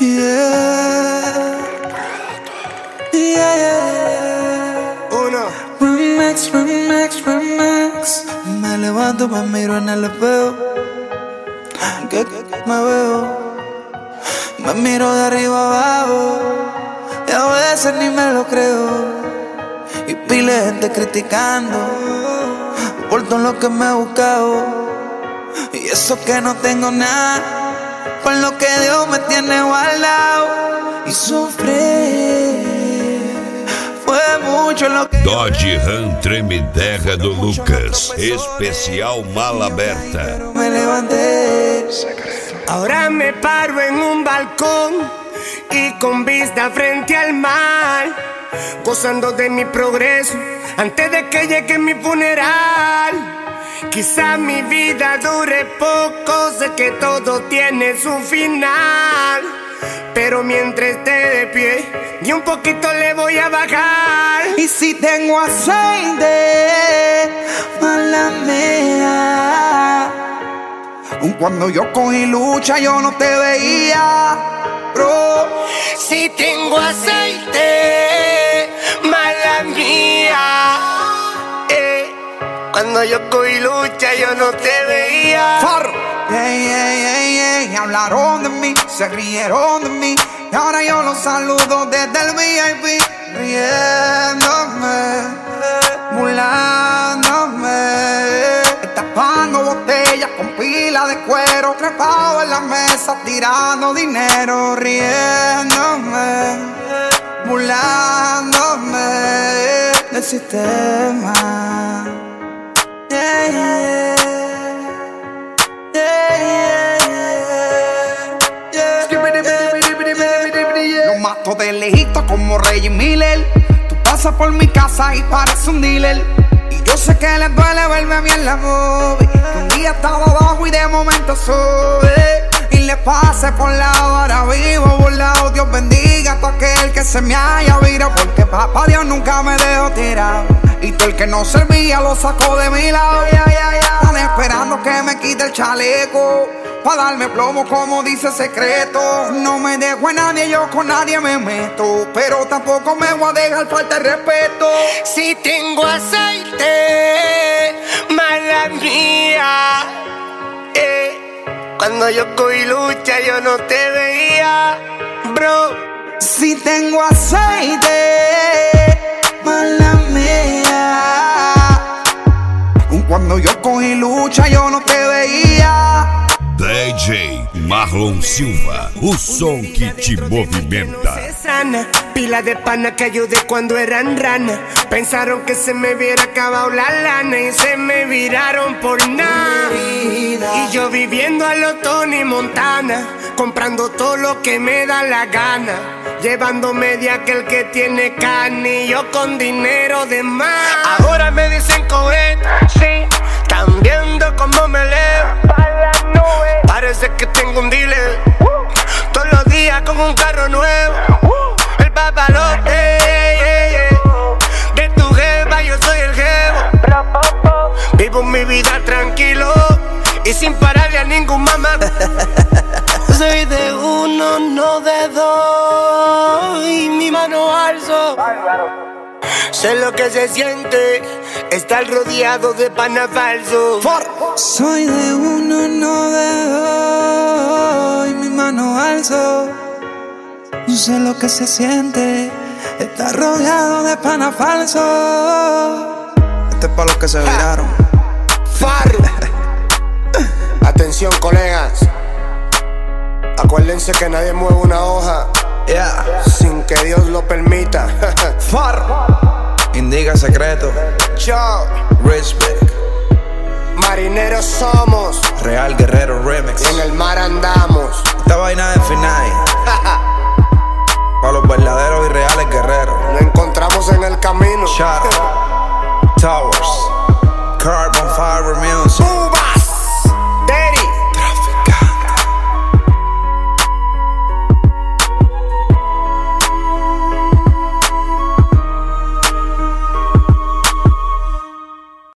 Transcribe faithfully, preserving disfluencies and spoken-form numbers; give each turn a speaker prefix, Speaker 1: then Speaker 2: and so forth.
Speaker 1: Yeah, yeah, yeah.
Speaker 2: Uno.
Speaker 1: Remix, remix, remix. Me levanto, me miro en el espejo. ¿Qué me veo? Me miro de arriba abajo y a veces ni me lo creo. Y pile de gente criticando por todo lo que me he buscado. Y eso que no tengo nada, por lo que Dios me tiene guardado. Y sufrí, fue mucho lo que
Speaker 3: Dodge Ram Tremeterra do Lucas, especial Mala Aberta.
Speaker 1: pero me levanté.
Speaker 2: Ahora me paro en un balcón y con vista frente al mar, gozando de mi progreso antes de que llegue mi funeral. Quizá mi vida dure poco, sé que todo tiene su final, pero mientras esté de pie, ni un poquito le voy a bajar.
Speaker 1: Y si tengo aceite, mala mía. Cuando yo cogí lucha, yo no te veía, bro.
Speaker 2: Si tengo aceite, mala mía. Eh, cuando yo cogí lucha, yo no te veía.
Speaker 1: Farro. Yeah, yeah, yeah, yeah. Y hablaron de mí, se rieron de mí. Y ahora yo los saludo desde el V I P, riéndome, burlándome, tapando botellas con pila de cuero, trepado en la mesa tirando dinero, riéndome, burlándome del sistema. Yeah, yeah. Lo mato de lejito como Reggie Miller. Tú pasas por mi casa y pareces un dealer. Y yo sé que les duele verme a mí en la movie. Que un día estaba abajo y de momento sube. Y le pase por lado, ahora vivo burlado. Dios bendiga a todo aquel que se me haya virado, porque papá Dios nunca me dejó tirado. Y todo el que no servía lo sacó de mi lado. Yeah, yeah, yeah. Están esperando que me quite el chaleco pa' darme plomo, como dice secreto. No me dejo a nadie, yo con nadie me meto, pero tampoco me voy a dejar falta de respeto.
Speaker 2: Si tengo aceite, mala mía. Eh, cuando yo cogí lucha, yo no te veía, bro.
Speaker 1: Si tengo aceite, mala mía. Cuando yo cogí lucha, yo no te veía.
Speaker 3: D J Marlon Silva, o som que te movimenta.
Speaker 2: Sana, pila de pana que ayudé cuando eran rana. Pensaron que se me hubiera acabado la lana y se me viraron por nada. Y yo viviendo a lo Tony Montana, comprando todo lo que me da la gana, llevando media aquel que tiene carne y yo con dinero de más. Ahora me dicen cohete, sí, están viendo cómo me leo. Parece que tengo un dealer, uh, todos los días con un carro nuevo, uh, el papalote, yeah, yeah, yeah. De tu jeva yo soy el jevo. Vivo mi vida tranquilo y sin pararle a ningún mamá. Soy de uno, no de dos, y mi mano alzo. Sé lo que se siente estar rodeado de pana falso.
Speaker 1: Soy de uno, no de dos, y mi mano alzo. Sé lo que se siente estar rodeado de pana falso. Este es para los que se viraron.
Speaker 2: Farro. Atención, colegas. Acuérdense que nadie mueve una hoja,
Speaker 1: Yeah.
Speaker 2: sin que Dios lo permita.
Speaker 1: Farro. Indica secreto.
Speaker 2: Yo,
Speaker 1: Respect.
Speaker 2: marineros somos,
Speaker 1: Real Guerrero Remix.
Speaker 2: y en el mar andamos.
Speaker 1: Esta vaina es final. Para los verdaderos y reales guerreros.
Speaker 2: Nos encontramos en el camino.
Speaker 1: Shadow Towers.